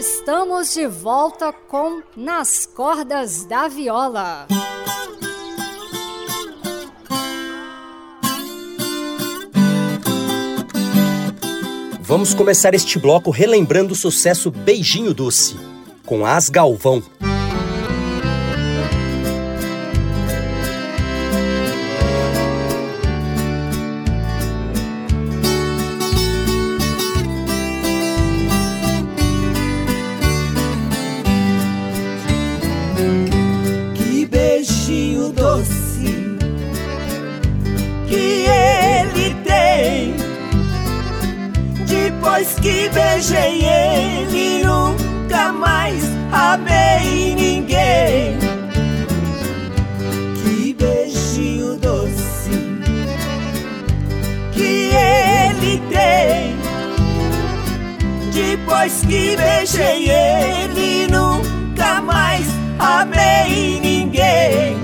Estamos de volta com Nas Cordas da Viola. Vamos começar este bloco relembrando o sucesso Beijinho Doce, com As Galvão. Que beijinho doce que ele tem. Depois que beijei ele, nunca mais amei ninguém. Que beijinho doce que ele tem. Depois que beijei ele, nunca mais amei ninguém.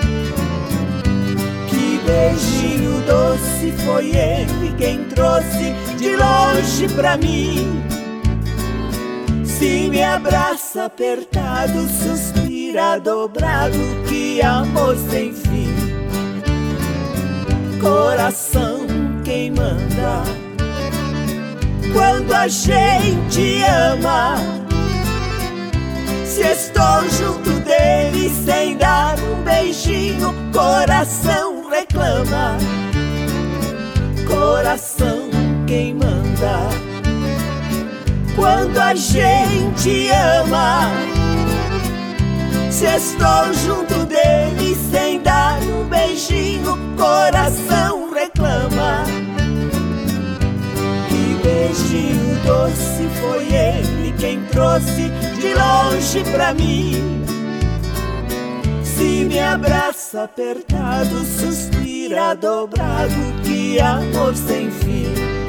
Que beijinho doce foi ele quem trouxe de longe pra mim. Se me abraça apertado, suspira dobrado, que amor sem fim. Coração quem manda quando a gente ama. Se estou junto dele sem dar um beijinho, coração reclama. Coração quem manda quando a gente ama. Se estou junto dele sem dar um beijinho, coração reclama. Que beijinho doce foi ele quem trouxe de longe pra mim. Se me abraça apertado, suspira dobrado, que amor sem fim.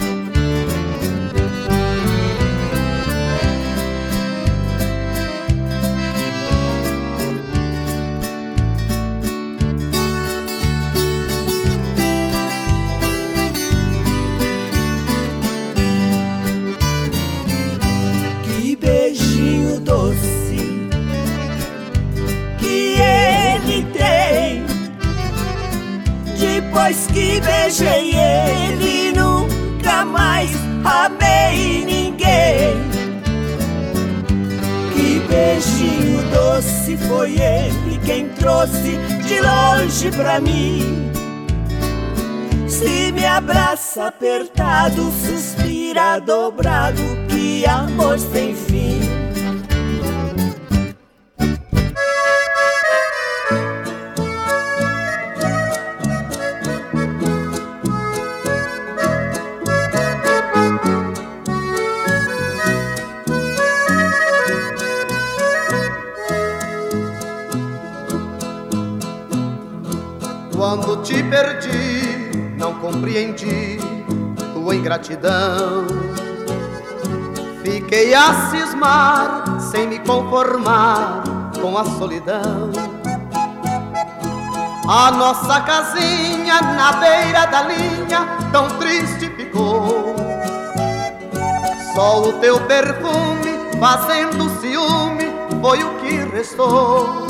Que beijinho doce que ele tem. Depois que beijei ele, nunca mais amei ninguém. Que beijinho doce foi ele quem trouxe de longe pra mim. Se me abraça apertado, suspira dobrado, que amor sem fim. Quando te perdi, não compreendi tua ingratidão. Fiquei a cismar, sem me conformar com a solidão. A nossa casinha na beira da linha tão triste ficou. Só o teu perfume fazendo ciúme foi o que restou.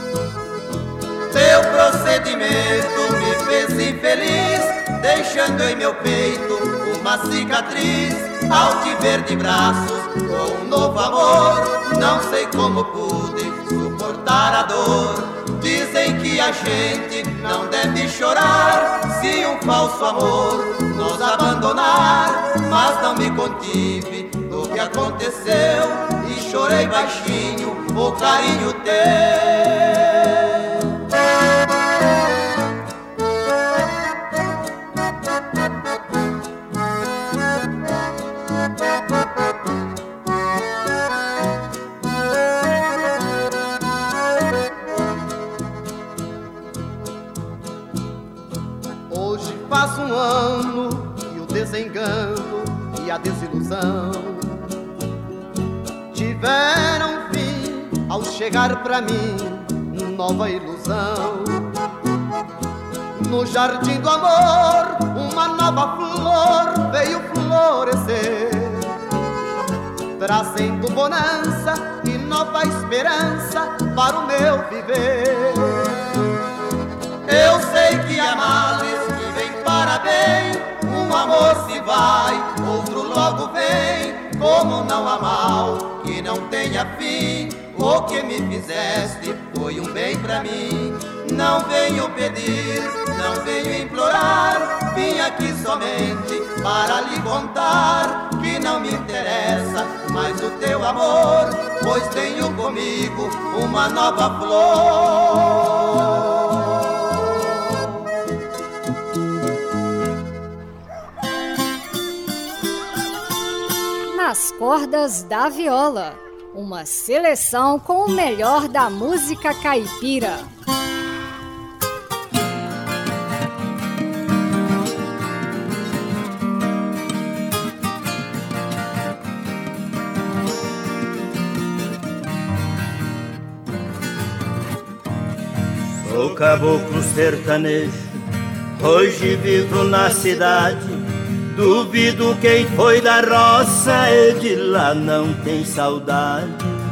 Teu procedimento me fez infeliz, deixando em meu peito uma cicatriz. Ao te ver de braços com um novo amor, não sei como pude suportar a dor. Dizem que a gente não deve chorar se um falso amor nos abandonar. Mas não me contive do que aconteceu e chorei baixinho o carinho teu. Hoje faz um ano que o desengano e a desilusão tiveram fim ao chegar pra mim nova ilusão. No jardim do amor uma nova flor veio florescer. trazendo bonança e nova esperança para o meu viver. Eu sei que há males que vem para bem, um amor se vai, outro logo vem. Como não há mal que não tenha fim, o que me fizeste foi um bem pra mim. Não venho pedir, não venho implorar, vim aqui somente para lhe contar que não me interessa mais o teu amor, pois tenho comigo uma nova flor. Nas Cordas da Viola, uma seleção com o melhor da música caipira. Sou caboclo sertanejo, hoje vivo na cidade. Duvido quem foi da roça e de lá não tem saudade.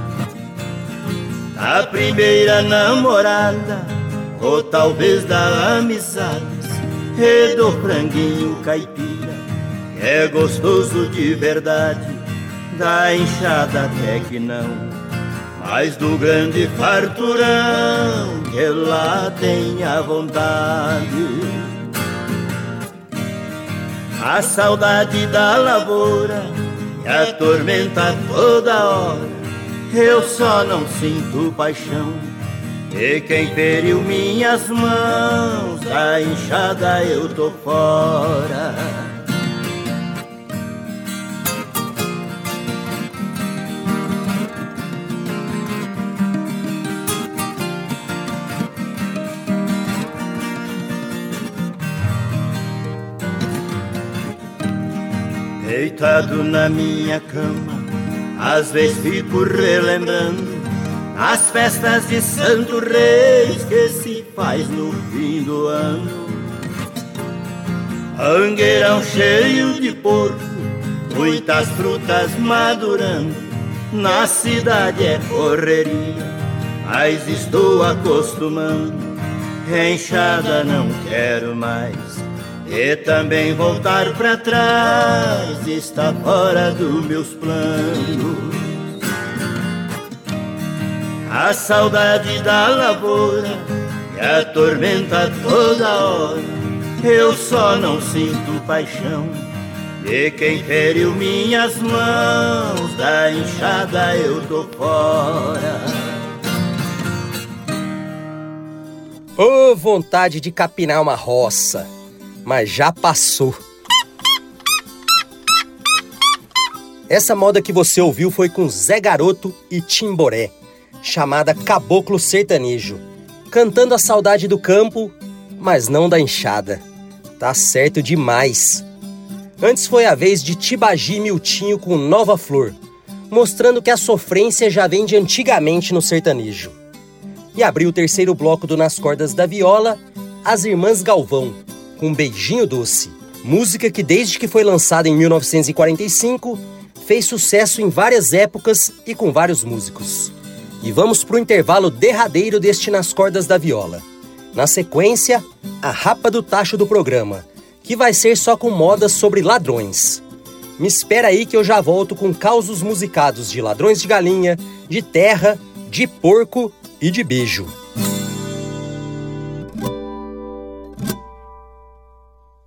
Da primeira namorada, ou talvez da amizade, e do franguinho caipira, que é gostoso de verdade. Da enxada até que não, mas do grande farturão, que lá tem a vontade. A saudade da lavoura me atormenta toda hora. Eu só não sinto paixão de quem feriu minhas mãos. Da enxada eu tô fora. Deitado na minha cama, às vezes fico relembrando as festas de Santo Reis que se faz no fim do ano. Angueirão cheio de porco, muitas frutas madurando. Na cidade é correria, mas estou acostumando. Enxada não quero mais, e também voltar pra trás está fora dos meus planos. A saudade da lavoura me atormenta toda hora. Eu só não sinto paixão de quem feriu minhas mãos. Da enxada eu tô fora. Ô, vontade de capinar uma roça, mas já passou. Essa moda que você ouviu foi com Zé Garoto e Timboré, chamada Caboclo Sertanejo, cantando a saudade do campo, mas não da enxada. Tá certo demais. Antes foi a vez de Tibagi Miltinho com Nova Flor, mostrando que a sofrência já vem de antigamente no sertanejo. E abriu o terceiro bloco do Nas Cordas da Viola, as Irmãs Galvão, com Beijinho Doce, música que desde que foi lançada em 1945, fez sucesso em várias épocas e com vários músicos. E vamos pro intervalo derradeiro deste Nas Cordas da Viola. Na sequência, a rapa do tacho do programa, que vai ser só com modas sobre ladrões. Me espera aí que eu já volto com causos musicados de ladrões de galinha, de terra, de porco e de beijo.